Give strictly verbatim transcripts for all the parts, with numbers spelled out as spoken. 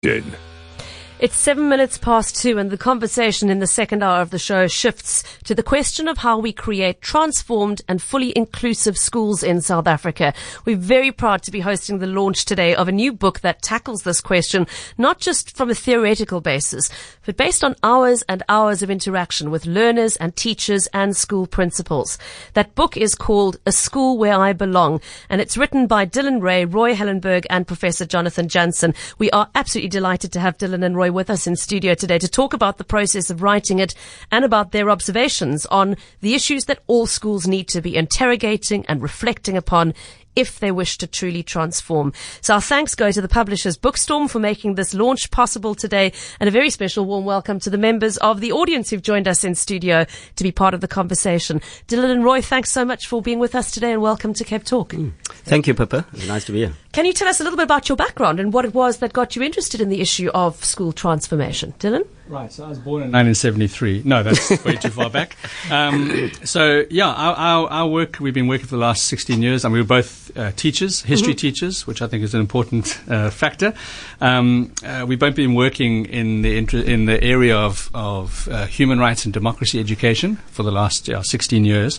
In. It's seven minutes past two, and the conversation in the second hour of the show shifts to the question of how we create transformed and fully inclusive schools in South Africa. We're very proud to be hosting the launch today of a new book that tackles this question, not just from a theoretical basis, but based on hours and hours of interaction with learners and teachers and school principals. That book is called A School Where I Belong, and it's written by Dylan Ray, Roy Hellenberg, and Professor Jonathan Jansen. We are absolutely delighted to have Dylan and Roy with us in studio today to talk about the process of writing it and about their observations on the issues that all schools need to be interrogating and reflecting upon if they wish to truly transform. So our thanks go to the publishers Bookstorm for making this launch possible today, and a very special warm welcome to the members of the audience who've joined us in studio to be part of the conversation. Dylan and Roy, thanks so much for being with us today, and welcome to Cape Talk. Mm. Thank you, Pippa. It's nice to be here. Can you tell us a little bit about your background and what it was that got you interested in the issue of school transformation? Dylan? Right, so I was born in nineteen seventy-three. No, that's way too far back. Um, so, yeah, our, our, our work, we've been working for the last sixteen years, and we were both uh, teachers, history mm-hmm. teachers, which I think is an important uh, factor. Um, uh, we've both been working in the inter- in the area of, of uh, human rights and democracy education for the last uh, sixteen years.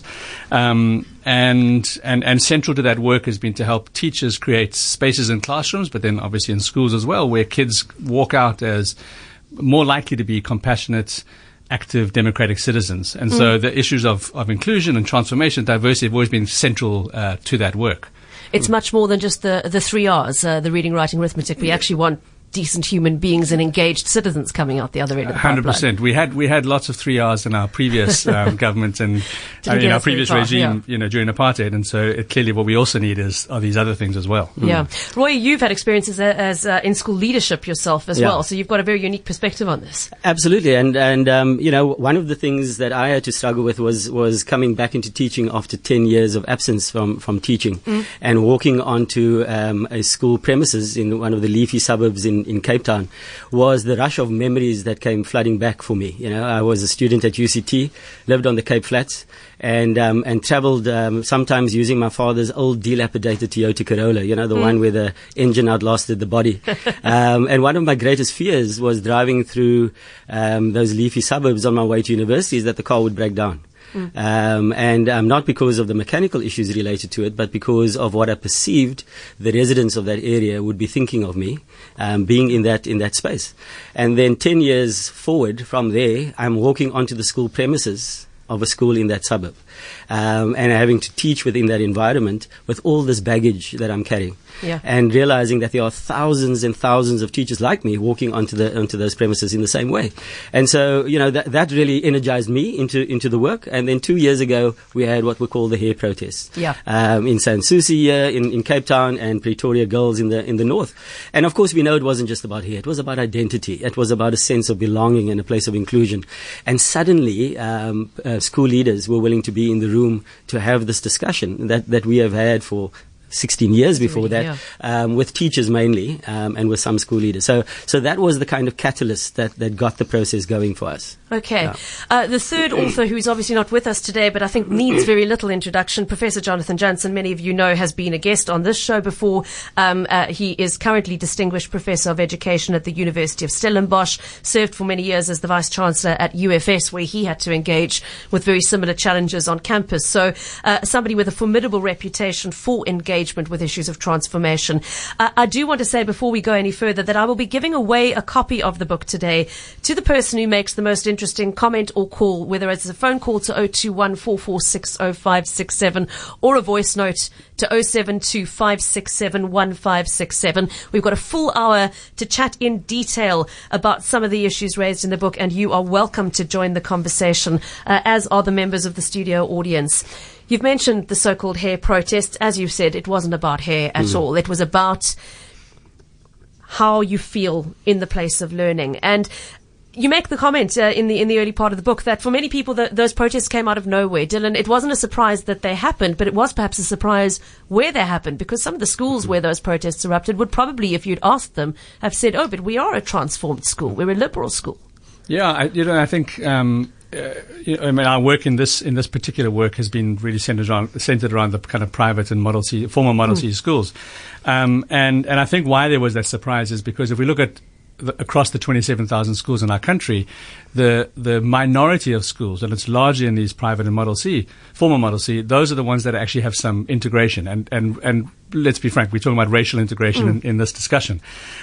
Um, and, and, and central to that work has been to help teachers create spaces in classrooms, but then obviously in schools as well, where kids walk out as more likely to be compassionate, active, democratic citizens. And mm. so the issues of, of inclusion and transformation, diversity have always been central uh, to that work. It's mm. much more than just the, the three R's, uh, the reading, writing, arithmetic. We actually want decent human beings and engaged citizens coming out the other end of the pipeline. one hundred percent. We had we had lots of three R's in our previous um, government and uh, in our previous far, regime, yeah. you know, during apartheid. And so it, clearly what we also need is are these other things as well. Yeah. Mm. Roy, you've had experiences as, as uh, in school leadership yourself as yeah. well, so you've got a very unique perspective on this. Absolutely. And, and um, you know, one of the things that I had to struggle with was, was coming back into teaching after ten years of absence from, from teaching mm. and walking onto um, a school premises in one of the leafy suburbs in, in Cape Town. Was the rush of memories that came flooding back for me. You know, I was a student at U C T, lived on the Cape Flats, and um, and travelled um, sometimes using my father's old dilapidated Toyota Corolla. You know, the mm. one where the engine outlasted the body. um, and one of my greatest fears was driving through um, those leafy suburbs on my way to university, is that the car would break down. Mm. Um, and um, not because of the mechanical issues related to it, but because of what I perceived the residents of that area would be thinking of me, um, being in that in that space. And then ten years forward from there, I'm walking onto the school premises of a school in that suburb, um, and having to teach within that environment with all this baggage that I'm carrying. Yeah. And realizing that there are thousands and thousands of teachers like me walking onto the onto those premises in the same way. And so, you know, that that really energized me into into the work. And then two years ago, we had what we call the hair protests. Yeah. Um, in San Souci here, in, in Cape Town, and Pretoria Girls in the in the north. And of course, we know it wasn't just about hair. It was about identity. It was about a sense of belonging and a place of inclusion. And suddenly, um, uh, school leaders were willing to be in the room to have this discussion that that we have had for sixteen years before that, yeah. um, with teachers mainly, um, and with some school leaders. So, so that was the kind of catalyst that, that got the process going for us. Okay. Yeah. Uh, the third author, who is obviously not with us today, but I think needs very little introduction, Professor Jonathan Jansen, many of you know, has been a guest on this show before. Um, uh, he is currently Distinguished Professor of Education at the University of Stellenbosch, served for many years as the Vice-Chancellor at U F S, where he had to engage with very similar challenges on campus. So, uh, somebody with a formidable reputation for engagement with issues of transformation. Uh, I do want to say before we go any further that I will be giving away a copy of the book today to the person who makes the most interesting comment or call, whether it's a phone call to zero two one, four four six, zero five six seven or a voice note to zero seven two, five six seven, one five six seven. We've got a full hour to chat in detail about some of the issues raised in the book, and you are welcome to join the conversation, uh, as are the members of the studio audience. You've mentioned the so-called hair protests. As you've said, it wasn't about hair at mm. all. It was about how you feel in the place of learning. And you make the comment uh, in the in the early part of the book that for many people the, those protests came out of nowhere. Dylan, it wasn't a surprise that they happened, but it was perhaps a surprise where they happened, because some of the schools where those protests erupted would probably, if you'd asked them, have said, oh, but we are a transformed school. We're a liberal school. Yeah, I, you know, I think... Um Uh, you know, I mean, our work in this in this particular work has been really centered around centered around the kind of private and Model C, former Model mm. C schools, um, and and I think why there was that surprise is because if we look at the, across the twenty-seven thousand schools in our country, the the minority of schools, and it's largely in these private and Model C, former Model C, those are the ones that actually have some integration. And, and, and let's be frank, we're talking about racial integration mm. in, in this discussion.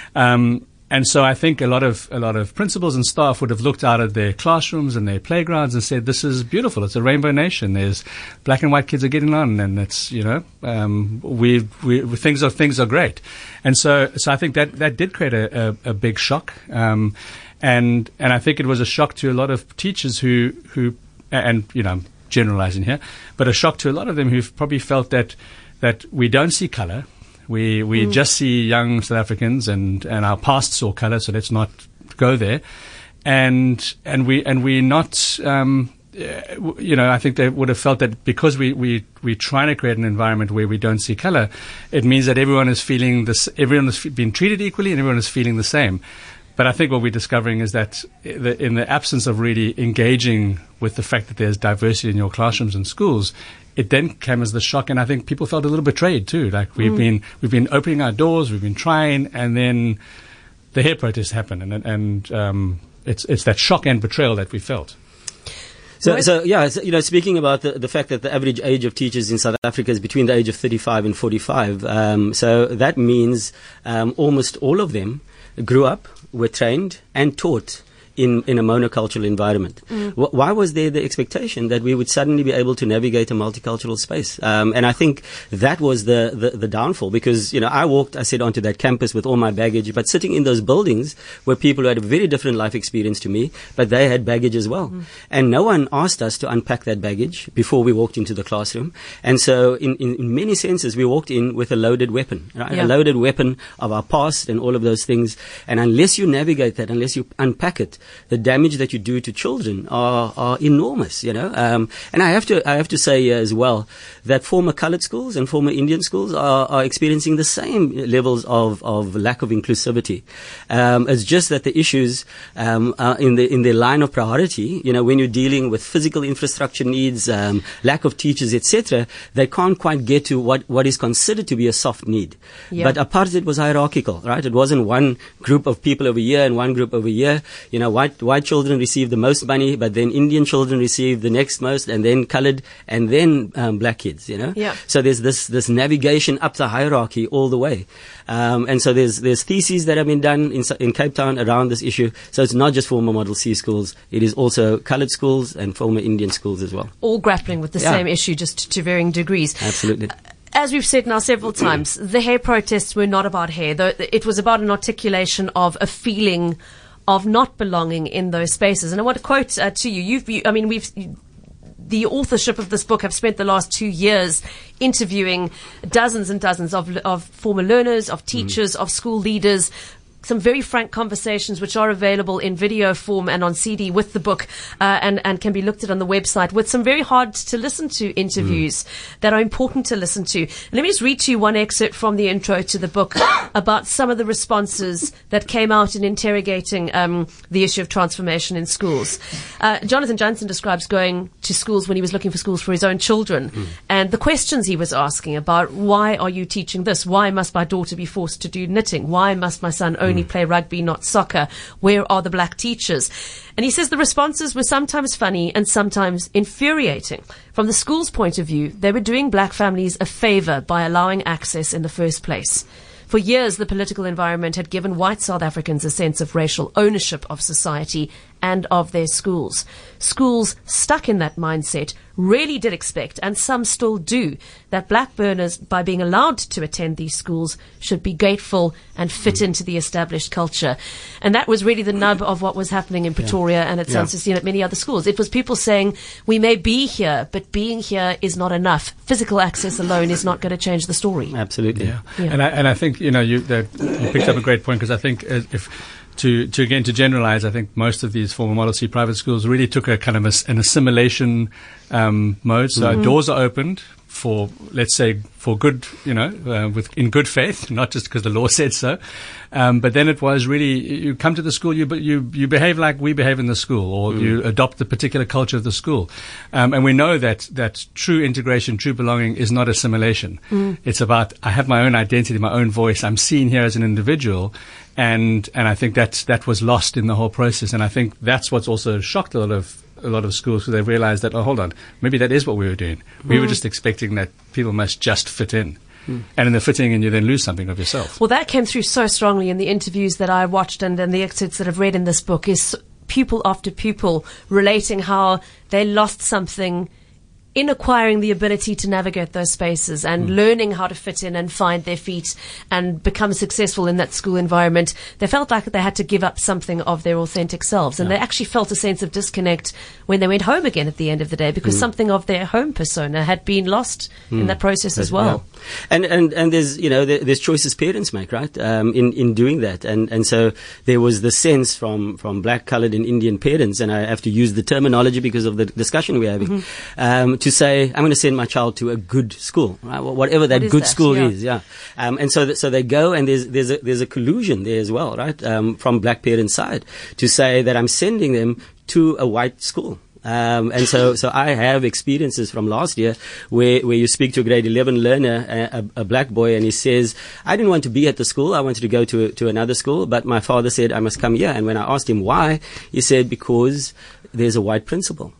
Um, And so I think a lot of a lot of principals and staff would have looked out at their classrooms and their playgrounds and said, "This is beautiful. It's a rainbow nation. There's black and white kids are getting on, and it's you know um, we, we things are things are great." And so so I think that that did create a, a, a big shock, um, and and I think it was a shock to a lot of teachers who who and you know I'm generalizing here, but a shock to a lot of them who probably felt that that we don't see color. We we mm. just see young South Africans, and, and our past saw colour, so let's not go there. And and we and we're not, um, you know, I think they would have felt that because we we we're trying to create an environment where we don't see colour, it means that everyone is feeling this, everyone is being treated equally, and everyone is feeling the same. But I think what we're discovering is that in the absence of really engaging with the fact that there's diversity in your classrooms and schools, it then came as the shock, and I think people felt a little betrayed too. Like we've mm. been we've been opening our doors, we've been trying, and then the hair protests happen, and and um, it's it's that shock and betrayal that we felt. So, so yeah, so, you know, speaking about the, the fact that the average age of teachers in South Africa is between the age of thirty-five and forty-five, um, so that means um, almost all of them grew up, were trained, and taught in, in a monocultural environment. Mm. W- why was there the expectation that we would suddenly be able to navigate a multicultural space? Um, and I think that was the, the, the downfall, because, you know, I walked, I said, onto that campus with all my baggage, but sitting in those buildings were people who had a very different life experience to me, but they had baggage as well. Mm. And no one asked us to unpack that baggage before we walked into the classroom. And so in, in, in many senses, we walked in with a loaded weapon, right? Yeah. A loaded weapon of our past and all of those things. And unless you navigate that, unless you unpack it, the damage that you do to children are, are enormous, you know. Um, and I have to, I have to say uh, as well that former coloured schools and former Indian schools are, are experiencing the same levels of, of lack of inclusivity. Um, it's just that the issues um, are in the in the line of priority. You know, when you're dealing with physical infrastructure needs, um, lack of teachers, et cetera, they can't quite get to what, what is considered to be a soft need. Yeah. But apartheid was hierarchical, right? It wasn't one group of people over here and one group over here. You know, white white children receive the most money, but then Indian children receive the next most, and then coloured, and then um, black kids. You know, yeah. So there's this this navigation up the hierarchy all the way, um, and so there's there's theses that have been done in in Cape Town around this issue. So it's not just former Model C schools; it is also coloured schools and former Indian schools as well. All grappling with the yeah. same issue, just to varying degrees. Absolutely. As we've said now several times, the hair protests were not about hair, though it was about an articulation of a feeling of not belonging in those spaces. And I want to quote uh, to you. You've, you, I mean, we've, you, the authorship of this book have spent the last two years interviewing dozens and dozens of, of former learners, of teachers, mm. of school leaders. Some very frank conversations which are available in video form and on C D with the book, uh, and, and can be looked at on the website, with some very hard to listen to interviews mm. that are important to listen to. And let me just read to you one excerpt from the intro to the book about some of the responses that came out in interrogating um, the issue of transformation in schools. Uh, Jonathan Jansen describes going to schools when he was looking for schools for his own children, mm. and the questions he was asking about: why are you teaching this? Why must my daughter be forced to do knitting? Why must my son own only play rugby, not soccer? Where are the black teachers? And he says the responses were sometimes funny and sometimes infuriating. From the school's point of view, they were doing black families a favour by allowing access in the first place. For years, the political environment had given white South Africans a sense of racial ownership of society and of their schools. Schools stuck in that mindset really did expect, and some still do, that black burners, by being allowed to attend these schools, should be grateful and fit mm. into the established culture. And that was really the nub of what was happening in Pretoria, yeah. and it sounds yeah. to see at many other schools. It was people saying, we may be here, but being here is not enough. Physical access alone is not going to change the story. Absolutely. Yeah. yeah. And, I, and I think, you know, you, that, you picked up a great point, because I think uh, if... To, to again, to generalize, I think most of these former Model C private schools really took a kind of a, an assimilation um, mode. So mm-hmm. doors are opened for, let's say, for good, you know, uh, with in good faith, not just because the law said so. Um, but then it was really, you come to the school, you you you behave like we behave in the school, or mm. you adopt the particular culture of the school. Um, and we know that that true integration, true belonging is not assimilation. Mm. It's about, I have my own identity, my own voice. I'm seen here as an individual. And and I think that that was lost in the whole process. And I think that's what's also shocked a lot of a lot of schools, because they realized that, oh, hold on, maybe that is what we were doing. We mm. were just expecting that people must just fit in. Mm. And in the fitting in, you then lose something of yourself. Well, that came through so strongly in the interviews that I watched and, and the excerpts that I've read in this book, is pupil after pupil relating how they lost something in acquiring the ability to navigate those spaces and mm. learning how to fit in and find their feet and become successful in that school environment. They felt like they had to give up something of their authentic selves, and yeah. they actually felt a sense of disconnect when they went home again at the end of the day, because mm. something of their home persona had been lost mm. in that process as well. Yeah. And, and, and there's, you know, there, there's choices parents make, right? Um, in, in doing that. And, and so there was the sense from, from black, colored and Indian parents, and I have to use the terminology because of the discussion we're having, mm-hmm. um, to say, I'm going to send my child to a good school, right? Whatever that what good that? school yeah. is, yeah. Um, and so, th- so they go, and there's there's a, there's a collusion there as well, right? Um, from black parents' side, to say that I'm sending them to a white school. Um, and so, so I have experiences from last year where, where you speak to a grade eleven learner, a, a, a black boy, and he says, I didn't want to be at the school. I wanted to go to, to another school, but my father said I must come here. And when I asked him why, he said, because there's a white principal.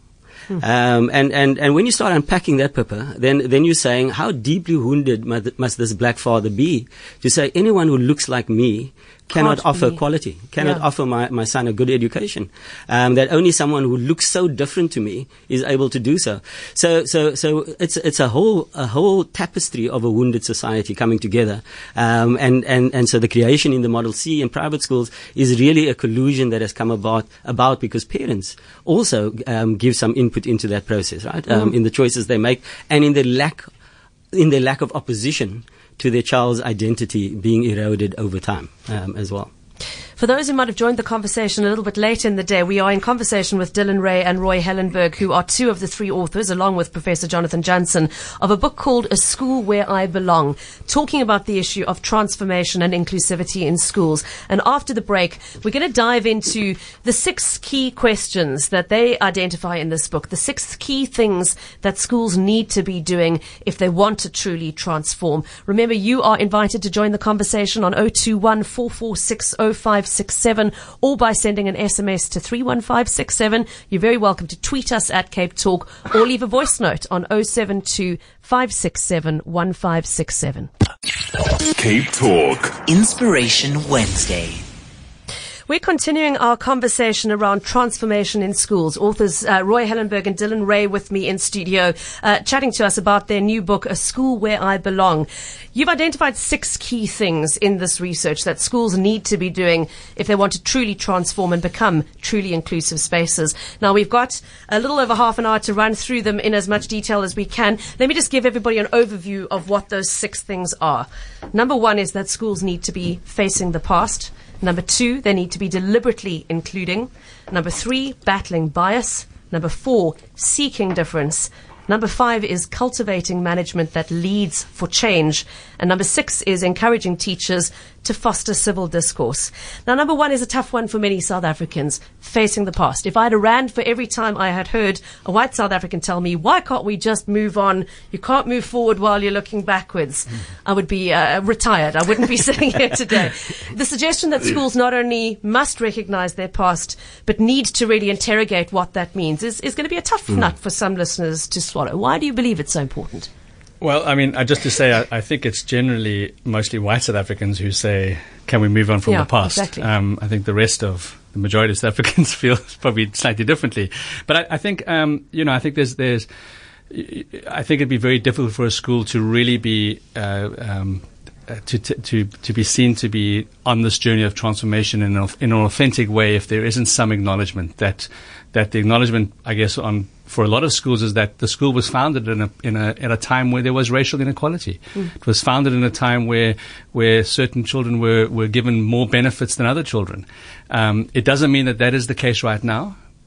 Um, and, and, and when you start unpacking that, Pippa, then, then you're saying, how deeply wounded must, must this black father be to say anyone who looks like me cannot Can't offer be. quality, cannot yeah. offer my, my son a good education. Um, that only someone who looks so different to me is able to do so. So, so, so it's, it's a whole, a whole tapestry of a wounded society coming together. Um, and, and, and so the creation in the Model C in private schools is really a collusion that has come about, about because parents also, um, give some input into that process, right? Um, mm. in the choices they make and in the lack, in their lack of opposition to their child's identity being eroded over time um, as well. For those who might have joined the conversation a little bit late in the day, we are in conversation with Dylan Ray and Roy Hellenberg, who are two of the three authors, along with Professor Jonathan Jansen, of a book called A School Where I Belong, talking about the issue of transformation and inclusivity in schools. And after the break, we're going to dive into the six key questions that they identify in this book, the six key things that schools need to be doing if they want to truly transform. Remember, you are invited to join the conversation on zero two one, four four six, zero five six seven or by sending an S M S to three one five six seven. You're very welcome to tweet us at Cape Talk or leave a voice note on zero seven two, five six seven, one five six seven. Cape Talk. Inspiration Wednesday. We're continuing our conversation around transformation in schools. Authors uh, Roy Hellenberg and Dylan Ray with me in studio, uh, chatting to us about their new book, A School Where I Belong. You've identified six key things in this research that schools need to be doing if they want to truly transform and become truly inclusive spaces. Now, we've got a little over half an hour to run through them in as much detail as we can. Let me just give everybody an overview of what those six things are. Number one is that schools need to be facing the past. Number two, they need to be deliberately including. Number three, battling bias. Number four, seeking difference. Number five is cultivating management that leads for change. And number six is encouraging teachers to foster civil discourse. Now, number one is a tough one for many South Africans, facing the past. If I had a rand for every time I had heard a white South African tell me, why can't we just move on? You can't move forward while you're looking backwards. Mm. I would be uh, retired. I wouldn't be sitting here today. The suggestion that schools not only must recognize their past, but need to really interrogate what that means is, is going to be a tough mm. nut for some listeners to swallow. Why do you believe it's so important? Well, I mean, uh, just to say, I, I think it's generally mostly white South Africans who say, can we move on from yeah, the past? Exactly. Um, I think the rest of the majority of South Africans feel probably slightly differently. But I, I think, um, you know, I think there's, there's, I think it'd be very difficult for a school to really be, uh, um, uh, to, to, to be seen to be on this journey of transformation in, a, in an authentic way if there isn't some acknowledgement that, that the acknowledgement, I guess, on, for a lot of schools is that the school was founded in a, in a, at a time where there was racial inequality. Mm. It was founded in a time where, where certain children were, were given more benefits than other children. Um, it doesn't mean that that is the case right now,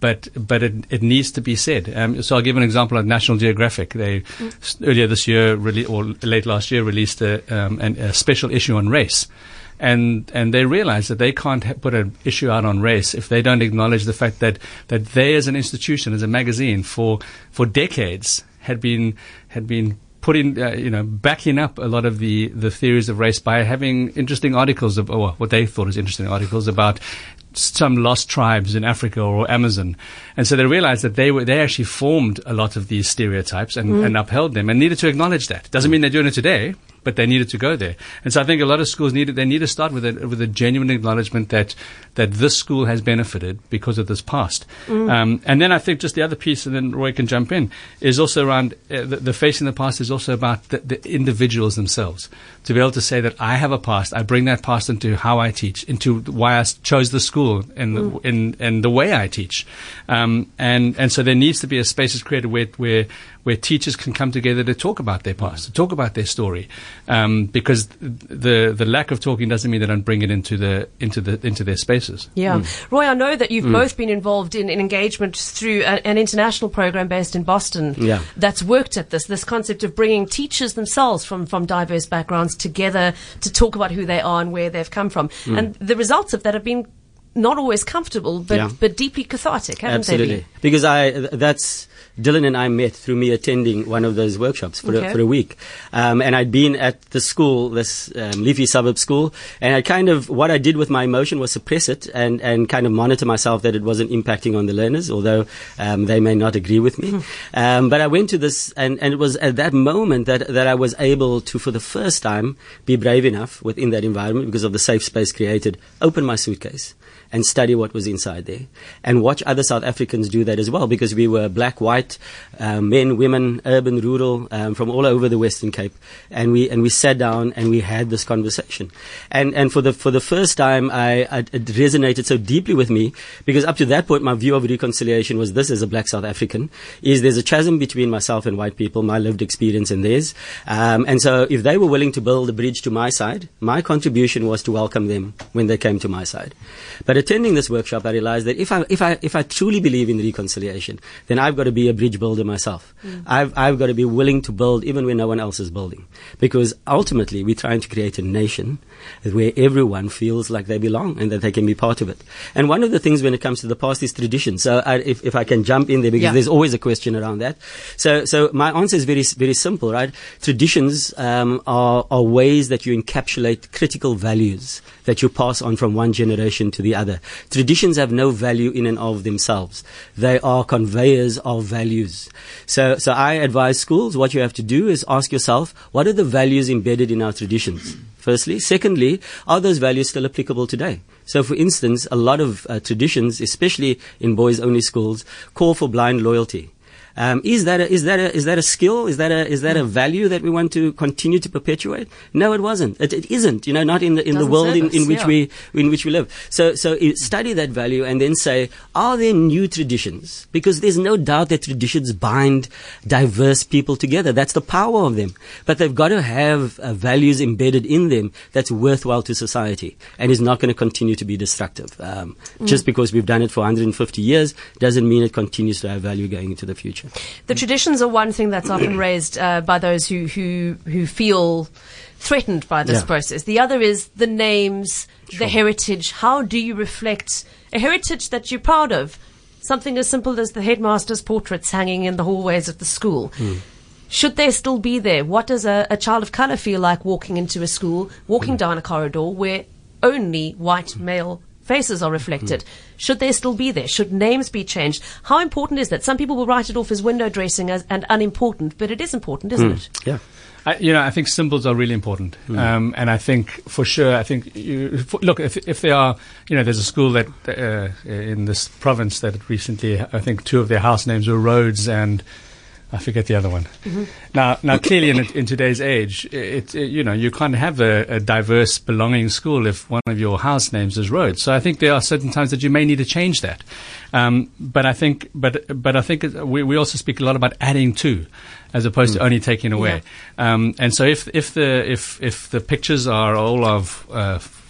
but but it, it needs to be said. Um, so I'll give an example of National Geographic. They mm. s- earlier this year, rele- or late last year, released a, um, an, a special issue on race. And and they realize that they can't ha- put an issue out on race if they don't acknowledge the fact that, that they as an institution, as a magazine, for for decades had been had been putting uh, you know backing up a lot of the, the theories of race by having interesting articles of or what they thought was interesting articles about some lost tribes in Africa or Amazon. And so they realized that they were they actually formed a lot of these stereotypes and, mm. and upheld them and needed to acknowledge that. Doesn't mean they're doing it today, but they needed to go there. And so I think a lot of schools needed, they need to start with a, with a genuine acknowledgement that, that this school has benefited because of this past. Mm. Um, and then I think just the other piece, and then Roy can jump in, is also around uh, the, the facing the past is also about the, the individuals themselves. To be able to say that I have a past, I bring that past into how I teach, into why I chose the school and the, mm. in, and the way I teach. Um, and, and so there needs to be a space created where, where, where teachers can come together to talk about their past, to talk about their story. Um, because the the lack of talking doesn't mean they don't bring it into the into the into their spaces. Yeah, mm. Roy, I know that you've mm. both been involved in, in engagement through a, an international program based in Boston. Yeah. That's worked at this this concept of bringing teachers themselves from from diverse backgrounds together to talk about who they are and where they've come from. Mm. And the results of that have been not always comfortable, but yeah. but deeply cathartic, haven't Absolutely. they been? Because I that's Dylan and I met through me attending one of those workshops for, okay. a, for a week. Um, and I'd been at the school, this um, leafy suburb school, and I kind of, what I did with my emotion was suppress it and, and kind of monitor myself that it wasn't impacting on the learners, although um, they may not agree with me. Mm-hmm. Um, but I went to this, and, and it was at that moment that, that I was able to, for the first time, be brave enough within that environment because of the safe space created, open my suitcase and study what was inside there and watch other South Africans do that as well, because we were black, white, uh, men, women, urban, rural, um, from all over the Western Cape, and we and we sat down and we had this conversation. And and for the for the first time, I, I it resonated so deeply with me, because up to that point, my view of reconciliation was this: as a black South African, is there's a chasm between myself and white people, my lived experience and theirs. Um, and so, if they were willing to build a bridge to my side, my contribution was to welcome them when they came to my side. But attending this workshop, I realized that if I if I if I truly believe in reconciliation, then I've got to be a bridge builder myself. Mm. I've I've got to be willing to build even when no one else is building, because ultimately we're trying to create a nation where everyone feels like they belong and that they can be part of it. And one of the things when it comes to the past is tradition. So I, if if I can jump in there, because yeah. there's always a question around that. So so my answer is very very simple, right? Traditions um, are are ways that you encapsulate critical values that you pass on from one generation to the other. Traditions have no value in and of themselves. They are conveyors of values. So, so I advise schools, what you have to do is ask yourself, what are the values embedded in our traditions? Firstly. Secondly, are those values still applicable today? So, for instance, a lot of uh, traditions, especially in boys-only schools, call for blind loyalty. Um, is that a, is that a, is that a skill? Is that a, is that a value that we want to continue to perpetuate? No, it wasn't. It, it isn't. You know, not in the, in the world in, in which yeah. we, in which we live. So, so study that value and then say, are there new traditions? Because there's no doubt that traditions bind diverse people together. That's the power of them. But they've got to have uh, values embedded in them that's worthwhile to society and is not going to continue to be destructive. Um, mm. Just because we've done it for one hundred fifty years doesn't mean it continues to have value going into the future. The traditions are one thing that's often raised uh, by those who, who who feel threatened by this yeah. process. The other is the names, sure. the heritage. How do you reflect a heritage that you're proud of? Something as simple as the headmaster's portraits hanging in the hallways of the school. Mm. Should they still be there? What does a, a child of colour feel like walking into a school, walking mm. down a corridor where only white male faces are reflected? Mm. Should they still be there? Should names be changed? How important is that? Some people will write it off as window dressing as, and unimportant, but it is important, isn't mm. it? Yeah. I, you know, I think symbols are really important. Mm. Um, and I think, for sure, I think, you, for, look, if, if there are, you know, there's a school that, uh, in this province that recently, I think two of their house names were Rhodes and I forget the other one. Mm-hmm. Now, now clearly in, in today's age, it, it, you know, you can't have a, a diverse, belonging school if one of your house names is Rhodes. So I think there are certain times that you may need to change that. Um, but I think, but but I think we we also speak a lot about adding to, as opposed mm. to only taking away. Yeah. Um, and so if if the if if the pictures are all of uh,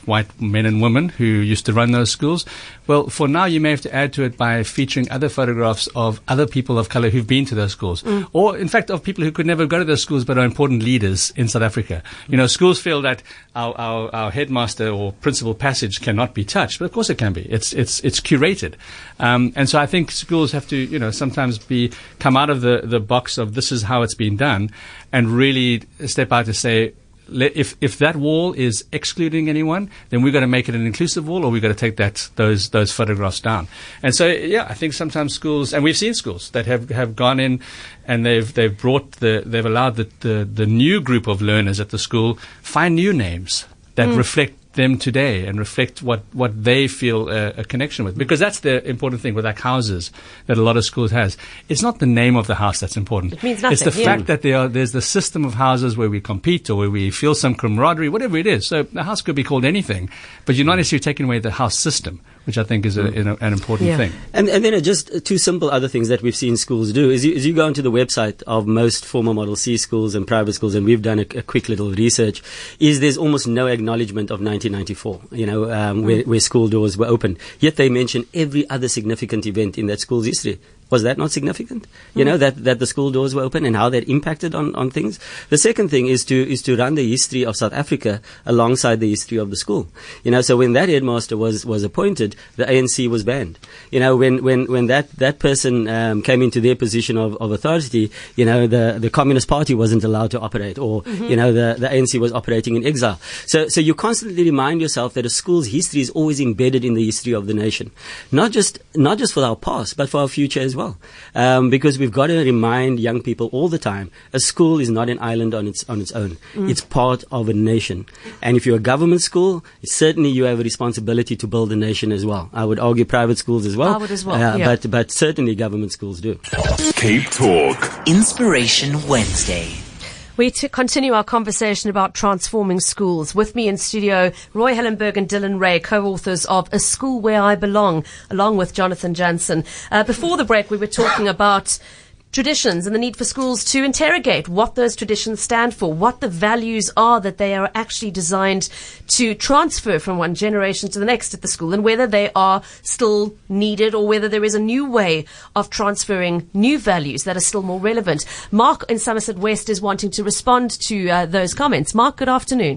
white men and women who used to run those schools. Well, for now, you may have to add to it by featuring other photographs of other people of color who've been to those schools. Mm. Or, in fact, of people who could never go to those schools but are important leaders in South Africa. You know, schools feel that our, our, our headmaster or principal passage cannot be touched, but of course it can be. It's, it's, it's curated. Um, and so I think schools have to, you know, sometimes be, come out of the, the box of this is how it's been done and really step out to say, If if that wall is excluding anyone, then we've got to make it an inclusive wall, or we've got to take that those those photographs down. And so, yeah, I think sometimes schools, and we've seen schools that have, have gone in and they've they've brought the they've allowed the the, the new group of learners at the school find new names that mm. reflect them today and reflect what, what they feel a, a connection with. Because that's the important thing with like houses that a lot of schools has. It's not the name of the house that's important. It means nothing. It's the yeah. fact that there are, there's the system of houses where we compete or where we feel some camaraderie, whatever it is. So the house could be called anything, but you're not necessarily taking away the house system, which I think is a, mm. an important yeah. thing. And, and then just two simple other things that we've seen schools do is you, is you go onto the website of most former Model C schools and private schools, and we've done a, a quick little research, is there's almost no acknowledgement of nineteen ninety-four, you know, um, mm. where, where school doors were open. Yet they mention every other significant event in that school's history. Was that not significant? You mm. know, that, that the school doors were open and how that impacted on, on things. The second thing is to, is to run the history of South Africa alongside the history of the school. You know, so when that headmaster was, was appointed, the A N C was banned. You know, when, when, when that, that person, um, came into their position of, of authority, you know, the, the Communist Party wasn't allowed to operate, or, mm-hmm. you know, the, the A N C was operating in exile. So, so you constantly remind yourself that a school's history is always embedded in the history of the nation. Not just, not just for our past, but for our future as well. Um, because we've got to remind young people all the time, a school is not an island on its on its own. Mm. It's part of a nation. And if you're a government school, certainly you have a responsibility to build a nation as well. I would argue private schools as well. I would as well, uh, yeah. but, but certainly government schools do. Cape Talk. Inspiration Wednesday. We to continue our conversation about transforming schools. With me in studio, Roy Hellenberg and Dylan Ray, co-authors of A School Where I Belong, along with Jonathan Jansen. Uh, before the break, we were talking about traditions and the need for schools to interrogate what those traditions stand for, what the values are that they are actually designed to transfer from one generation to the next at the school, and whether they are still needed or whether there is a new way of transferring new values that are still more relevant. Mark in Somerset West is wanting to respond to uh, those comments. Mark, good afternoon.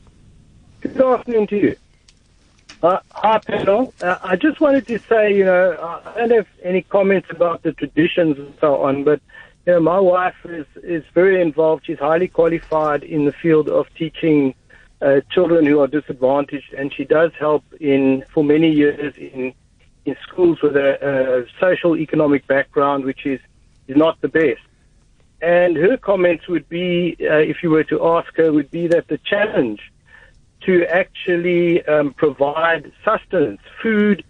Good afternoon to you. Uh, hi, panel. Uh, I just wanted to say, you know, I don't have any comments about the traditions and so on, but, you know, my wife is, is very involved. She's highly qualified in the field of teaching uh, children who are disadvantaged, and she does help in, for many years, in in schools with a, a social economic background, which is, is not the best. And her comments would be, uh, if you were to ask her, would be that the challenge to actually um, provide sustenance, food,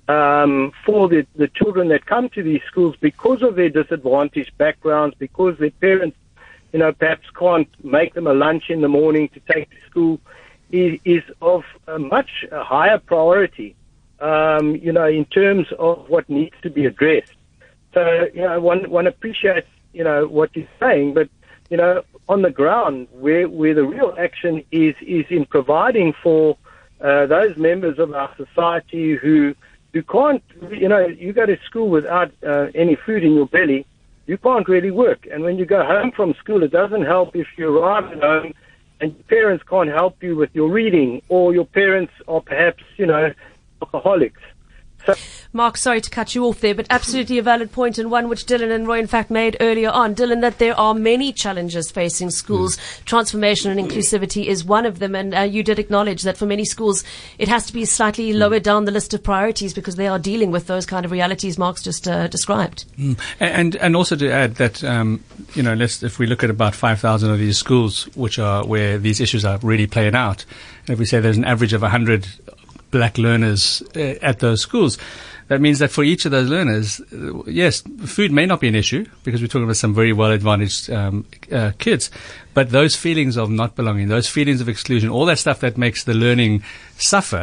um, for the, the children that come to these schools because of their disadvantaged backgrounds, because their parents, you know, perhaps can't make them a lunch in the morning to take to school, is, is of a much higher priority, um, you know, in terms of what needs to be addressed. So, you know, one, one appreciates, you know, what you're saying, but, you know, on the ground, where, where the real action is, is in providing for uh, those members of our society who, who can't, you know, you go to school without uh, any food in your belly, you can't really work. And when you go home from school, it doesn't help if you arrive at home and your parents can't help you with your reading, or your parents are perhaps, you know, alcoholics. So, Mark, sorry to cut you off there, but absolutely a valid point, and one which Dylan and Roy in fact made earlier on. Dylan, that there are many challenges facing schools. Mm. Transformation and inclusivity is one of them, and uh, you did acknowledge that for many schools it has to be slightly mm. lower down the list of priorities because they are dealing with those kind of realities Mark's just uh, described. Mm. And and also to add that, um, you know, let's, if we look at about five thousand of these schools which are where these issues are really playing out, and if we say there's an average of one hundred black learners uh, at those schools, that means that for each of those learners, uh, yes, food may not be an issue because we're talking about some very well-advantaged um, uh, kids, but those feelings of not belonging, those feelings of exclusion, all that stuff that makes the learning suffer,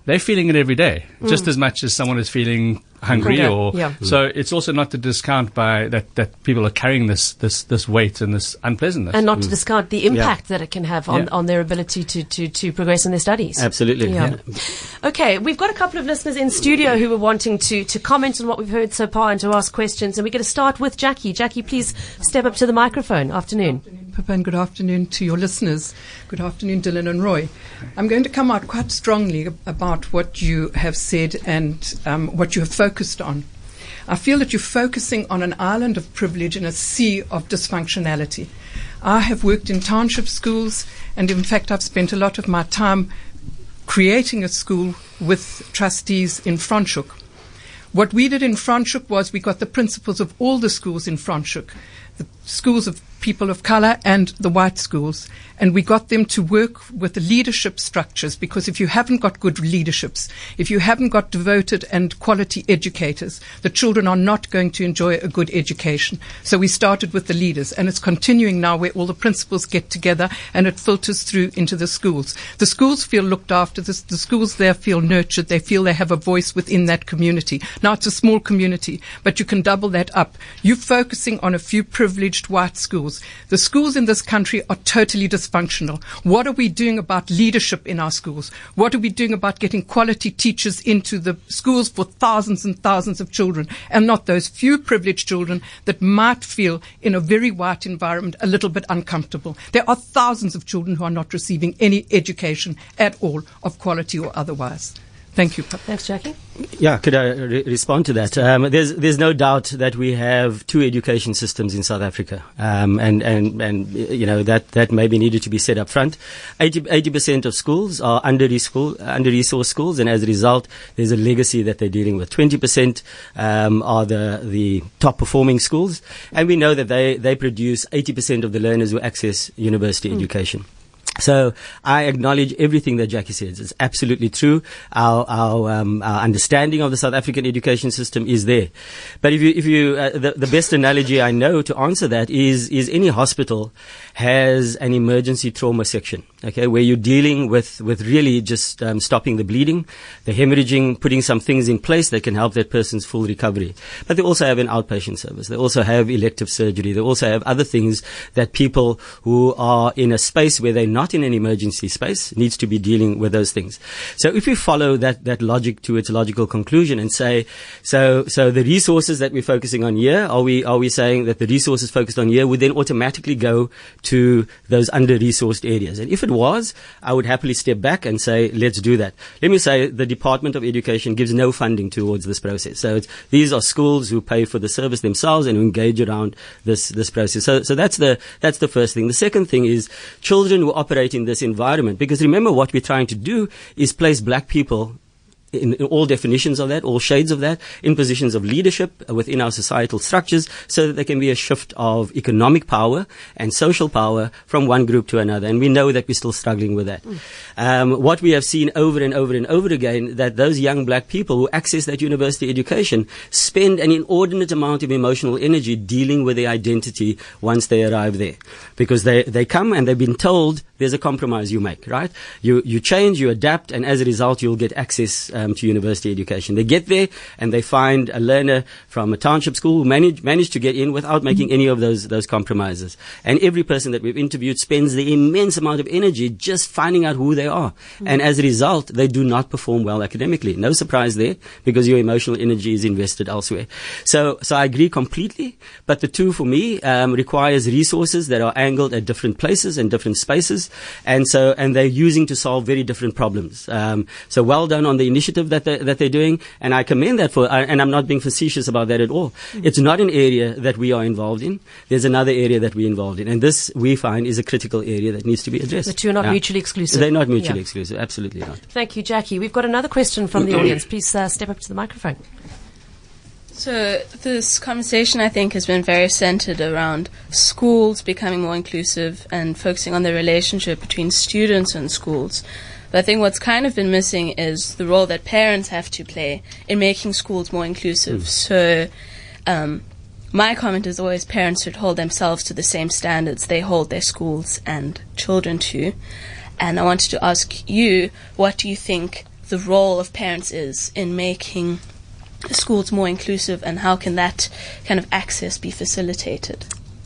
they're feeling it every day, mm. just as much as someone is feeling hungry. Okay. Or yeah. So it's also not to discount by that, that people are carrying this, this, this weight and this unpleasantness. And not mm. to discount the impact yeah. that it can have on, yeah. on their ability to, to, to progress in their studies. Absolutely. Yeah. Yeah. Okay, we've got a couple of listeners in studio who were wanting to, to comment on what we've heard so far and to ask questions. And we're going to start with Jackie. Jackie, please step up to the microphone. Afternoon. Good afternoon, Pippa, and good afternoon to your listeners. Good afternoon, Dylan and Roy. I'm going to come out quite strongly about what you have said and um, what you have focused on. I feel that you're focusing on an island of privilege in a sea of dysfunctionality. I have worked in township schools, and in fact I've spent a lot of my time creating a school with trustees in Franschhoek. What we did in Franschhoek was we got the principals of all the schools in Franschhoek, the schools of people of colour and the white schools, and we got them to work with the leadership structures, because if you haven't got good leaderships, if you haven't got devoted and quality educators, the children are not going to enjoy a good education. So we started with the leaders, and it's continuing now where all the principals get together and it filters through into the schools. The schools feel looked after, the, the schools there feel nurtured, they feel they have a voice within that community. Now it's a small community, but you can double that up. You're focusing on a few privileged white schools. The schools in this country are totally dysfunctional. What are we doing about leadership in our schools? What are we doing about getting quality teachers into the schools for thousands and thousands of children, and not those few privileged children that might feel in a very white environment a little bit uncomfortable? There are thousands of children who are not receiving any education at all, of quality or otherwise. Thank you. Thanks, Jackie. Yeah, could I re- respond to that? Um, there's there's no doubt that we have two education systems in South Africa, um, and and and you know that that maybe needed to be said up front. eighty percent of schools are under school under resourced schools, and as a result, there's a legacy that they're dealing with. Twenty percent um, are the the top performing schools, and we know that they they produce eighty percent of the learners who access university mm. education. So I acknowledge everything that Jackie says. It's absolutely true. Our, our, um, our understanding of the South African education system is there. But if you, if you, uh, the, the best analogy I know to answer that is, is any hospital has an emergency trauma section, okay, where you're dealing with, with really just um, stopping the bleeding, the hemorrhaging, putting some things in place that can help that person's full recovery. But they also have an outpatient service. They also have elective surgery. They also have other things that people who are in a space where they're not in an emergency space needs to be dealing with those things. So if we follow that, that logic to its logical conclusion and say, so, so the resources that we're focusing on here, are we, are we saying that the resources focused on here would then automatically go to those under-resourced areas? And if it was, I would happily step back and say, let's do that. Let me say the Department of Education gives no funding towards this process. So it's, these are schools who pay for the service themselves and who engage around this, this process. So, so that's the, that's the first thing. The second thing is children who operate in this environment, because remember what we're trying to do is place black people in, in all definitions of that, all shades of that, in positions of leadership within our societal structures, so that there can be a shift of economic power and social power from one group to another. And we know that we're still struggling with that. Mm. Um, what we have seen over and over and over again, that those young black people who access that university education spend an inordinate amount of emotional energy dealing with their identity once they arrive there. Because they, they come and they've been told there's a compromise you make, right? You, you change, you adapt, and as a result, you'll get access Um, to university education. They get there and they find a learner from a township school who manage, managed to get in without making any of those, those compromises. And every person that we've interviewed spends the immense amount of energy just finding out who they are. Mm-hmm. And as a result, they do not perform well academically. No surprise there, because your emotional energy is invested elsewhere. So, so I agree completely. But the two for me, um, requires resources that are angled at different places and different spaces. And so, and they're using to solve very different problems. Um, so well done on the initiative that they, that they're doing, and I commend that for, and I'm not being facetious about that at all. Mm-hmm. It's not an area that we are involved in. There's another area that we're involved in, and this we find is a critical area that needs to be addressed. The two are not yeah. mutually exclusive. They're not mutually yeah. exclusive, absolutely not. Thank you, Jackie. We've got another question from the audience. Please uh, step up to the microphone. So this conversation, I think, has been very centered around schools becoming more inclusive and focusing on the relationship between students and schools. But I think what's kind of been missing is the role that parents have to play in making schools more inclusive. Mm. So um, my comment is always parents should hold themselves to the same standards they hold their schools and children to. And I wanted to ask you, what do you think the role of parents is in making schools more inclusive, and how can that kind of access be facilitated?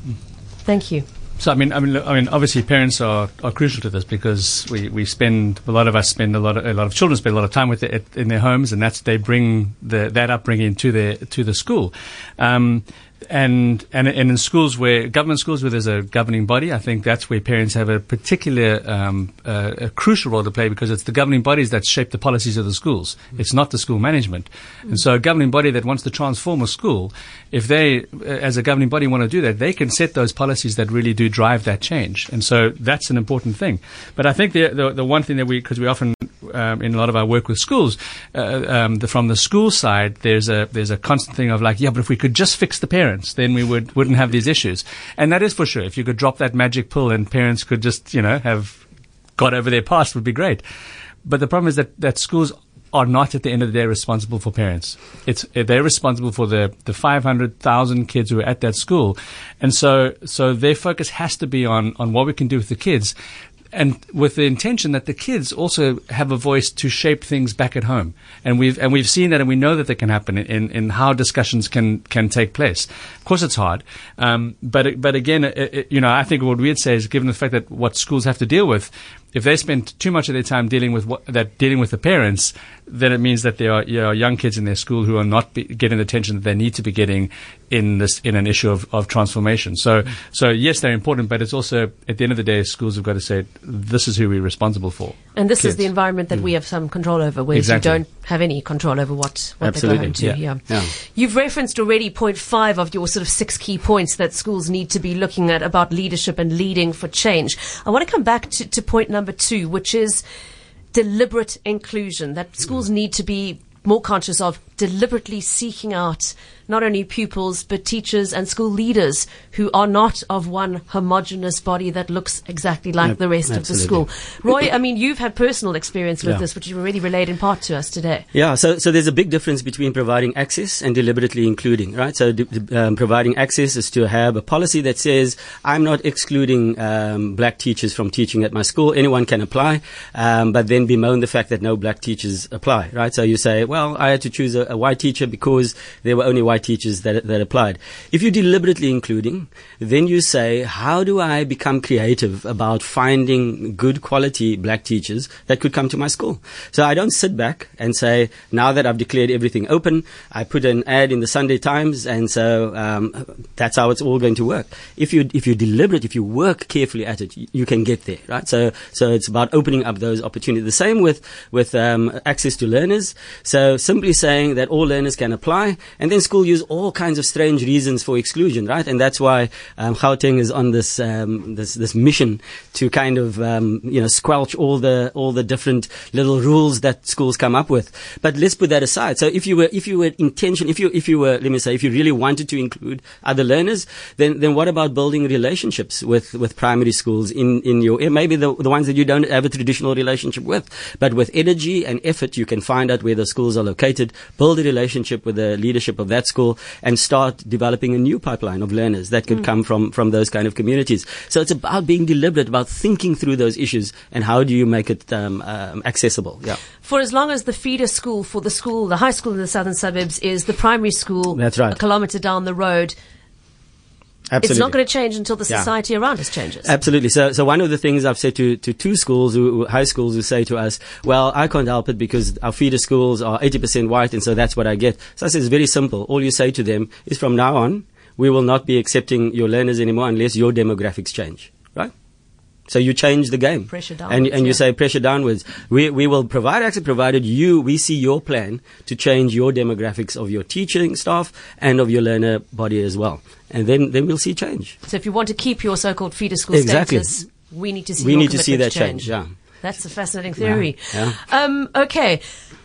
Thank you. So I mean, I mean, look, I mean, obviously, parents are, are crucial to this, because we, we spend a lot of us spend a lot of a lot of children spend a lot of time with it in their homes, and that's they bring the that upbringing to their to the school. Um, And, and and in schools where government schools where there's a governing body, I think that's where parents have a particular um, uh, a crucial role to play, because it's the governing bodies that shape the policies of the schools. Mm. It's not the school management. Mm. And so a governing body that wants to transform a school, if they, uh, as a governing body, want to do that, they can set those policies that really do drive that change. And so that's an important thing. But I think the the, the one thing that we, because we often Um, in a lot of our work with schools, uh, um, the, from the school side, there's a there's a constant thing of like, yeah, but if we could just fix the parents, then we would wouldn't have these issues. And that is for sure. If you could drop that magic pill and parents could just, you know, have got over their past, would be great. But the problem is that that schools are not at the end of the day responsible for parents. It's they're responsible for the the five hundred thousand kids who are at that school, and so so their focus has to be on on what we can do with the kids. And with the intention that the kids also have a voice to shape things back at home, and we've and we've seen that, and we know that that can happen in, in how discussions can, can take place. Of course, it's hard, um, but but again, it, it, you know, I think what we'd say is, given the fact that what schools have to deal with, if they spend too much of their time dealing with what, that dealing with the parents, then it means that there are, you know, young kids in their school who are not be getting the attention that they need to be getting in this in an issue of, of transformation. So mm. so yes, they're important, but it's also, at the end of the day, schools have got to say, this is who we're responsible for. And this kids. is the environment that mm. we have some control over, whereas exactly. you don't have any control over what, what they go home to. Yeah. Yeah. Yeah. You've referenced already point five of your sort of six key points that schools need to be looking at about leadership and leading for change. I want to come back to, to point number two, which is deliberate inclusion, that schools need to be more conscious of deliberately seeking out not only pupils but teachers and school leaders who are not of one homogenous body that looks exactly like yep, the rest absolutely. Of the school. Roy, I mean, you've had personal experience with yeah. this, which you've already relayed in part to us today. Yeah, so so there's a big difference between providing access and deliberately including, right? So d- um, providing access is to have a policy that says, I'm not excluding um, black teachers from teaching at my school. Anyone can apply, um, but then bemoan the fact that no black teachers apply, right? So you say, well, I had to choose a, a white teacher because there were only white teachers that that applied. If you're deliberately including, then you say, how do I become creative about finding good quality black teachers that could come to my school? So I don't sit back and say, now that I've declared everything open, I put an ad in the Sunday Times, and so um, that's how it's all going to work. If you if you're deliberate, if you work carefully at it, you, you can get there, right? So so it's about opening up those opportunities. The same with with um, access to learners. So simply saying that all learners can apply, and then school use all kinds of strange reasons for exclusion, right? And that's why um, Gauteng is on this um, this this mission to kind of um, you know squelch all the all the different little rules that schools come up with. But let's put that aside. So if you were if you were intention if you if you were let me say if you really wanted to include other learners, then then what about building relationships with with primary schools in in your maybe the the ones that you don't have a traditional relationship with, but with energy and effort you can find out where the schools are located, build a relationship with the leadership of that school, and start developing a new pipeline of learners that could mm. come from, from those kind of communities. So it's about being deliberate, about thinking through those issues and how do you make it um, um, accessible. Yeah. For as long as the feeder school for the school, the high school in the southern suburbs is the primary school That's right. a kilometre down the road, Absolutely. It's not going to change until the society yeah. around us changes. Absolutely. So, so one of the things I've said to, to two schools, who, high schools, who say to us, well, I can't help it because our feeder schools are eighty percent white, and so that's what I get. So I say it's very simple. All you say to them is, from now on, we will not be accepting your learners anymore unless your demographics change. Right? So you change the game. Pressure downwards. And, and you yeah. say pressure downwards. We, we will provide access provided you, we see your plan to change your demographics of your teaching staff and of your learner body as well. And then, then we'll see change. So if you want to keep your so-called feeder school exactly. status, we need to see we your need to see that change. change. Yeah. That's a fascinating theory. Yeah. Yeah. Um, okay.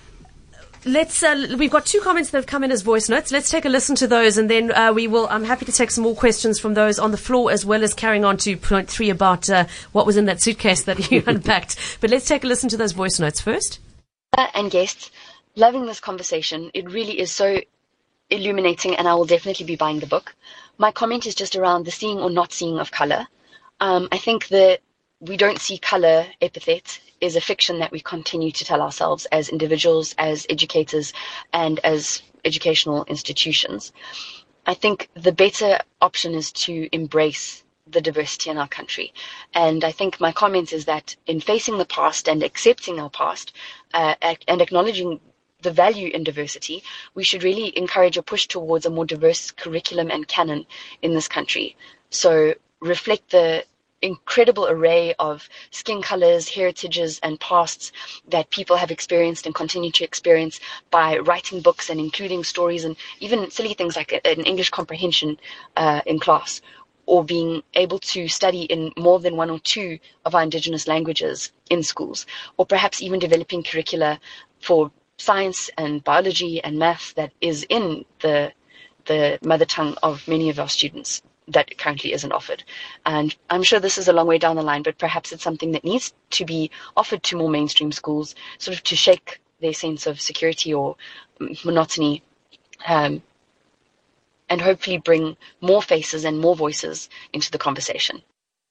Let's. Uh, we've got two comments that have come in as voice notes. Let's take a listen to those, and then uh, we will. I'm happy to take some more questions from those on the floor, as well as carrying on to point three about uh, what was in that suitcase that you unpacked. But let's take a listen to those voice notes first. And guests, loving this conversation. It really is so illuminating, and I will definitely be buying the book. My comment is just around the seeing or not seeing of color. Um, I think the we don't see color epithet is a fiction that we continue to tell ourselves as individuals, as educators, and as educational institutions. I think the better option is to embrace the diversity in our country. And I think my comment is that in facing the past and accepting our past uh, and acknowledging the value in diversity, we should really encourage a push towards a more diverse curriculum and canon in this country. So reflect the incredible array of skin colors, heritages, and pasts that people have experienced and continue to experience by writing books and including stories and even silly things like an English comprehension uh, in class, or being able to study in more than one or two of our indigenous languages in schools, or perhaps even developing curricula for science and biology and math that is in the the mother tongue of many of our students that currently isn't offered. And I'm sure this is a long way down the line, but perhaps it's something that needs to be offered to more mainstream schools, sort of to shake their sense of security or monotony, um, and hopefully bring more faces and more voices into the conversation.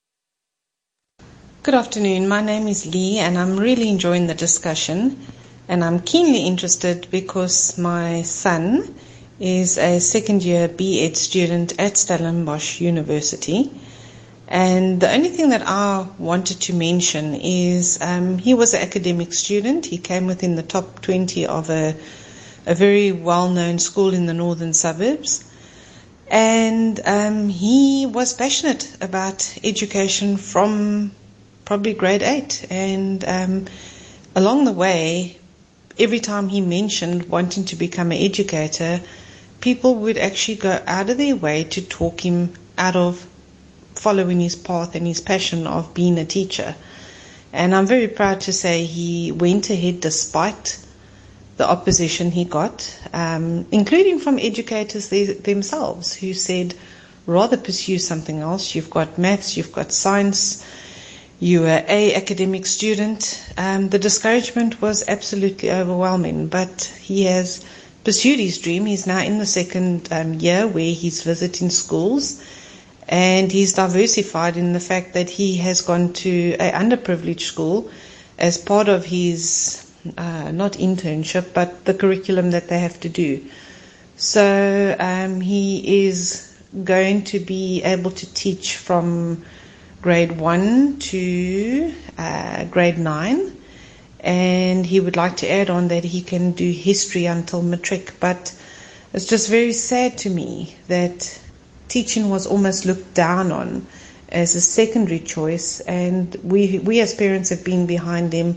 Good afternoon. My name is Lee, and I'm really enjoying the discussion. And I'm keenly interested because my son is a second year B Ed student at Stellenbosch University. And the only thing that I wanted to mention is um, he was an academic student. He came within the top twenty of a, a very well-known school in the northern suburbs. And um, he was passionate about education from probably grade eight. And um, along the way, every time he mentioned wanting to become an educator, people would actually go out of their way to talk him out of following his path and his passion of being a teacher. And I'm very proud to say he went ahead despite the opposition he got, um, including from educators they, themselves, who said, rather pursue something else. You've got maths, you've got science, you are a academic student. Um, the discouragement was absolutely overwhelming, but he has pursued his dream. He's now in the second um, year where he's visiting schools, and he's diversified in the fact that he has gone to an underprivileged school as part of his, uh, not internship, but the curriculum that they have to do. So um, he is going to be able to teach from grade one to uh, grade nine. And he would like to add on that he can do history until matric. But it's just very sad to me that teaching was almost looked down on as a secondary choice, and we we as parents have been behind him,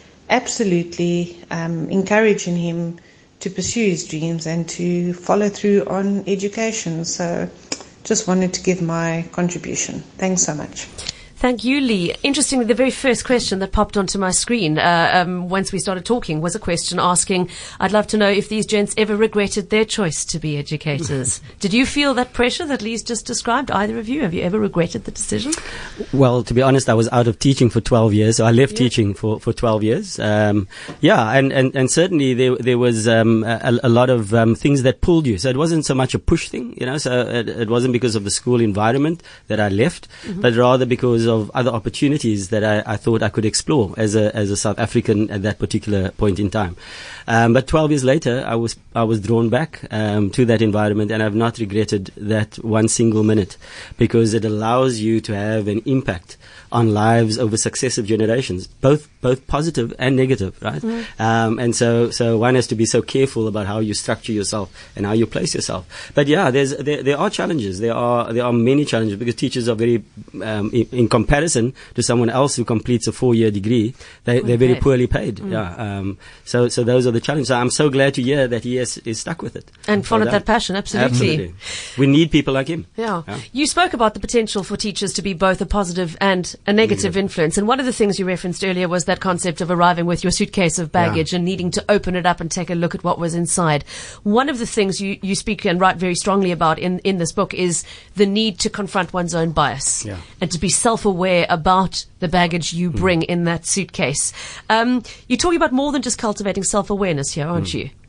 absolutely um, encouraging him to pursue his dreams and to follow through on education. So just wanted to give my contribution. Thanks so much. Thank you, Lee. Interestingly, the very first question that popped onto my screen uh, um, once we started talking was a question asking, I'd love to know if these gents ever regretted their choice to be educators. Did you feel that pressure that Lee's just described, either of you? Have you ever regretted the decision? Well, to be honest, I was out of teaching for twelve years. So I left yeah. teaching for, for twelve years. Um, yeah, and, and, and certainly there there was um, a, a lot of um, things that pulled you. So it wasn't so much a push thing, you know, so it, it wasn't because of the school environment that I left, mm-hmm. but rather because of other opportunities that I, I thought I could explore as a as a South African at that particular point in time. Um, but twelve years later, I was I was drawn back um, to that environment, and I've not regretted that one single minute, because it allows you to have an impact on lives over successive generations, both both positive and negative, right? Mm. Um, and so so one has to be so careful about how you structure yourself and how you place yourself. But yeah, there's there, there are challenges. There are there are many challenges, because teachers are very um, in, in comparison to someone else who completes a four-year degree, they, they're very poorly paid. Mm. Yeah. Um, so, so those are the challenges. So I'm so glad to hear that he has, is stuck with it and followed that passion. Absolutely. Absolutely. We need people like him. Yeah. yeah. You spoke about the potential for teachers to be both a positive and a negative mm. influence. And one of the things you referenced earlier was that concept of arriving with your suitcase of baggage yeah. and needing to open it up and take a look at what was inside. One of the things you, you speak and write very strongly about in, in this book is the need to confront one's own bias yeah. and to be self-aware about the baggage you bring mm. in that suitcase. Um, you're talking about more than just cultivating self-awareness here, aren't mm. you?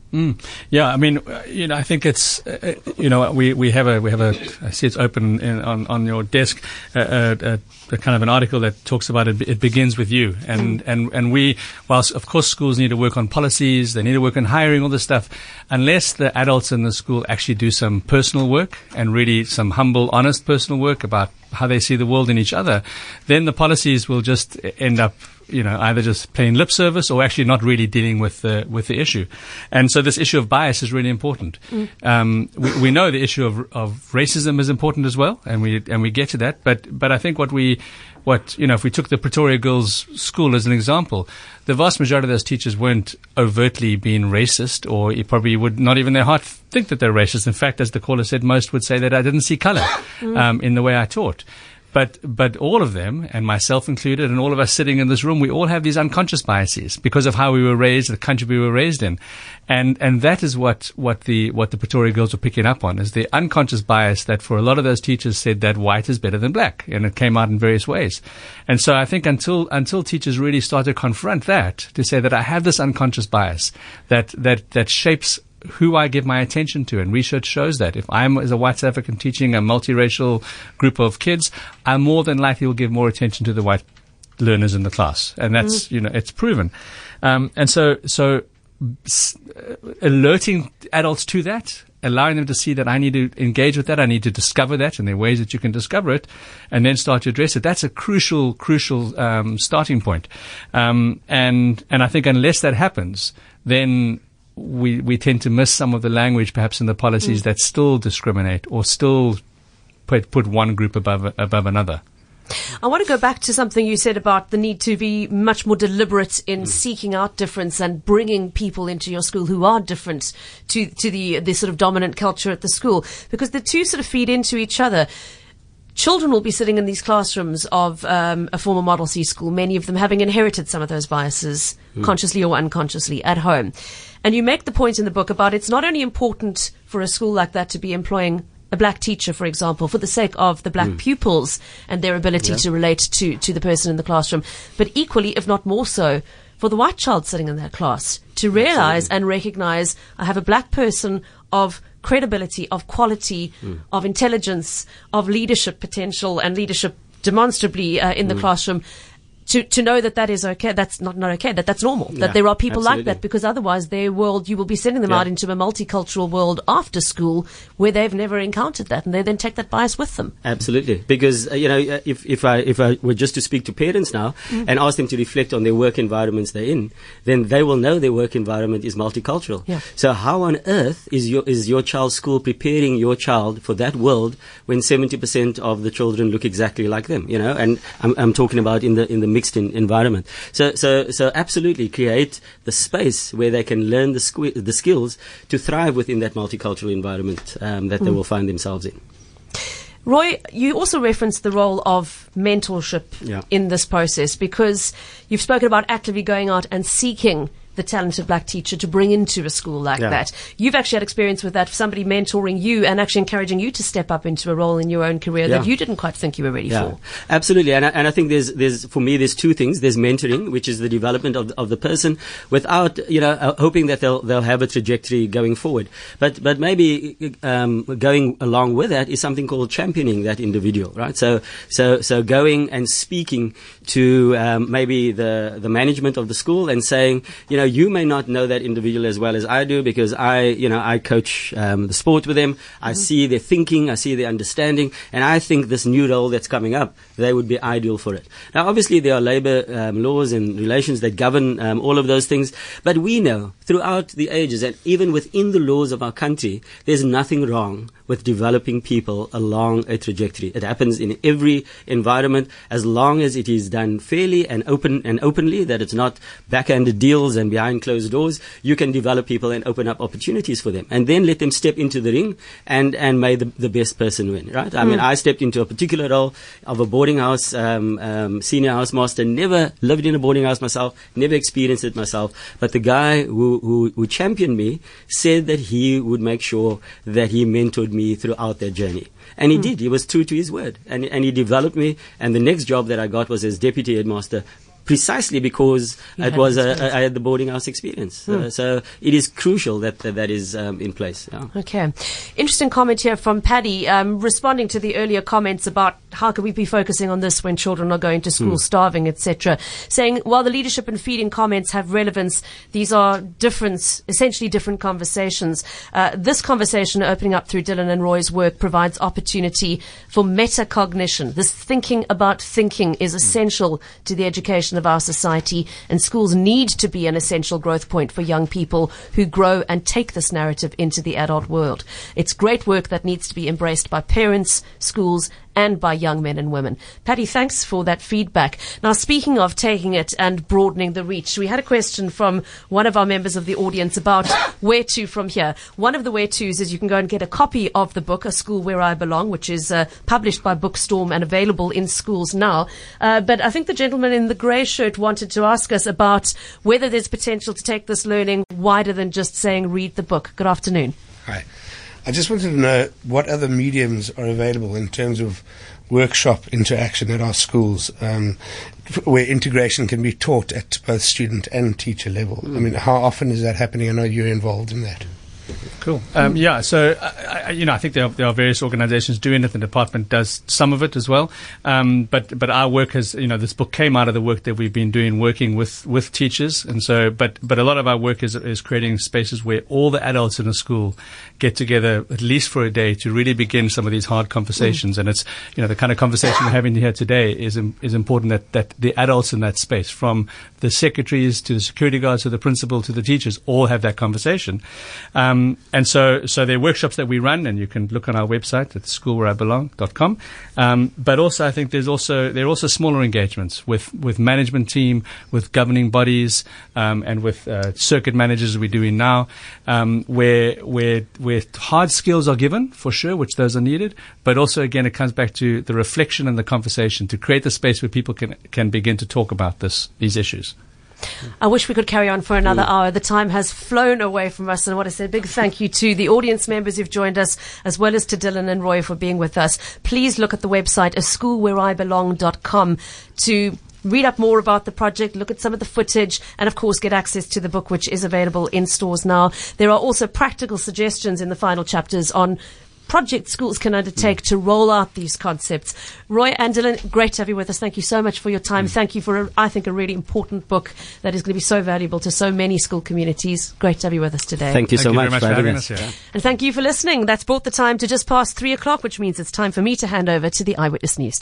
Mm. Yeah, I mean, uh, you know, I think it's, uh, you know, we, we have a, we have a, I see it's open in, on, on your desk, uh, uh, uh, a kind of an article that talks about it, it begins with you. And, mm. and, and we, whilst of course schools need to work on policies, they need to work on hiring, all this stuff, unless the adults in the school actually do some personal work and really some humble, honest personal work about how they see the world and each other, then the policies will just end up, you know, either just plain lip service or actually not really dealing with the with the issue. And so this issue of bias is really important. Mm. Um, we, we know the issue of of racism is important as well, and we and we get to that. But but I think what we what you know, if we took the Pretoria Girls School as an example, the vast majority of those teachers weren't overtly being racist, or you probably would not even in their heart think that they're racist. In fact, as the caller said, most would say that I didn't see color mm. um, in the way I taught. But but all of them, and myself included, and all of us sitting in this room, we all have these unconscious biases because of how we were raised, the country we were raised in, and and that is what what the what the Pretoria Girls were picking up on, is the unconscious bias that for a lot of those teachers said that white is better than black, and it came out in various ways. And so I think until until teachers really start to confront that, to say that I have this unconscious bias that that that shapes who I give my attention to, and research shows that if I'm as a white South African teaching a multiracial group of kids, I more than likely will give more attention to the white learners in the class, and that's mm. you know it's proven. Um, and so so s- alerting adults to that, allowing them to see that I need to engage with that, I need to discover that, and there are ways that you can discover it, and then start to address it. That's a crucial crucial um, starting point. Um, and and I think unless that happens, then we we tend to miss some of the language perhaps in the policies mm. that still discriminate or still put put one group above above another. I want to go back to something you said about the need to be much more deliberate in mm. seeking out difference and bringing people into your school who are different to to the the sort of dominant culture at the school, because the two sort of feed into each other. Children will be sitting in these classrooms of um, a former Model C school, many of them having inherited some of those biases, mm. consciously or unconsciously, at home. And you make the point in the book about it's not only important for a school like that to be employing a black teacher, for example, for the sake of the black mm. pupils and their ability yeah. to relate to, to the person in the classroom, but equally, if not more so, for the white child sitting in that class to realize Absolutely. and recognize I have a black person of credibility, of quality, mm. of intelligence, of leadership potential and leadership demonstrably uh, in mm. the classroom. To, to know that that is okay, that's not, not okay, that that's normal, yeah, that there are people absolutely. like that, because otherwise their world, you will be sending them yeah. out into a multicultural world after school where they've never encountered that, and they then take that bias with them. Absolutely. Because, uh, you know, if, if I, if I were just to speak to parents now mm. and ask them to reflect on their work environments they're in, then they will know their work environment is multicultural. Yeah. So how on earth is your, is your child's school preparing your child for that world when seventy percent of the children look exactly like them, you know? And I'm, I'm talking about in the, in the mixed in, environment. So, so, so absolutely create the space where they can learn the, squ- the skills to thrive within that multicultural environment um, that mm. they will find themselves in. Roy, you also referenced the role of mentorship yeah. in this process, because you've spoken about actively going out and seeking the talented black teacher to bring into a school like yeah. that. You've actually had experience with that, somebody mentoring you and actually encouraging you to step up into a role in your own career yeah. that you didn't quite think you were ready yeah. for. Absolutely. And I, and I think there's, there's, for me, there's two things. There's mentoring, which is the development of the, of the person without, you know, uh, hoping that they'll, they'll have a trajectory going forward. But, but maybe, um, going along with that is something called championing that individual, right? So, so, so going and speaking to, um, maybe the, the management of the school and saying, you know, you may not know that individual as well as I do, because I, you know, I coach um, the sport with them. I mm-hmm. see their thinking, I see their understanding, and I think this new role that's coming up, they would be ideal for it. Now, obviously, there are labor um, laws and relations that govern um, all of those things, but we know throughout the ages, and even within the laws of our country, there's nothing wrong with developing people along a trajectory. It happens in every environment, as long as it is done fairly and open and openly, that it's not backhanded deals and behind closed doors. You can develop people and open up opportunities for them, and then let them step into the ring and, and may the, the best person win, right? I mm. mean, I stepped into a particular role of a boarding house, um, um, senior housemaster, never lived in a boarding house myself, never experienced it myself, but the guy who, who, who championed me said that he would make sure that he mentored me throughout that journey. And he mm. did. He was true to his word. And, and he developed me. And the next job that I got was as deputy headmaster, precisely because You it had was the a, experience. I had the boarding house experience. Hmm. Uh, so it is crucial that that, that is um, in place. Yeah. Okay. Interesting comment here from Paddy, um, responding to the earlier comments about how can we be focusing on this when children are going to school Hmm. starving, et cetera. Saying, while the leadership and feeding comments have relevance, these are different, essentially different conversations. Uh, this conversation opening up through Dylan and Roy's work provides opportunity for metacognition. This thinking about thinking is essential to the education of our society, and schools need to be an essential growth point for young people who grow and take this narrative into the adult world. It's great work that needs to be embraced by parents, schools, and by young men and women. Paddy, thanks for that feedback. Now, speaking of taking it and broadening the reach, we had a question from one of our members of the audience about where to from here. One of the where to's is you can go and get a copy of the book, A School Where I Belong, which is uh, published by Bookstorm and available in schools now. Uh, but I think the gentleman in the grey shirt wanted to ask us about whether there's potential to take this learning wider than just saying read the book. Good afternoon. Hi. I just wanted to know what other mediums are available in terms of workshop interaction at our schools, um, f- where integration can be taught at both student and teacher level. I mean, how often is that happening? I know you're involved in that. Cool. Um, yeah. So, uh, I, you know, I think there are, there are various organisations doing it. The department does some of it as well. Um, but but our work has, you know, this book came out of the work that we've been doing, working with, with teachers, and so. But but a lot of our work is is creating spaces where all the adults in a school get together at least for a day to really begin some of these hard conversations. Mm. And it's, you know, the kind of conversation we're having here today is is important that that the adults in that space, from the secretaries to the security guards to the principal to the teachers, all have that conversation. Um, and so, so there are workshops that we run, and you can look on our website at school where I belong dot com. Um, but also, I think there's also there are also smaller engagements with, with management team, with governing bodies, um, and with uh, circuit managers as we're doing now, um, where where where hard skills are given for sure, which those are needed. But also, again, it comes back to the reflection and the conversation to create the space where people can can begin to talk about this these issues. I wish we could carry on for another hour. The time has flown away from us, and I want to say a big thank you to the audience members who've joined us, as well as to Dylan and Roy for being with us. Please look at the website, a school where I belong dot com, to read up more about the project, look at some of the footage, and of course get access to the book, which is available in stores now. There are also practical suggestions in the final chapters on project schools can undertake to roll out these concepts. Roy and Dylan, great to have you with us. Thank you so much for your time. Thank you for, a, I think, a really important book that is going to be so valuable to so many school communities. Great to have you with us today. Thank you Thank so you much, very much for for having having us. us here. And thank you for listening. That's brought the time to just past three o'clock, which means it's time for me to hand over to the Eyewitness News.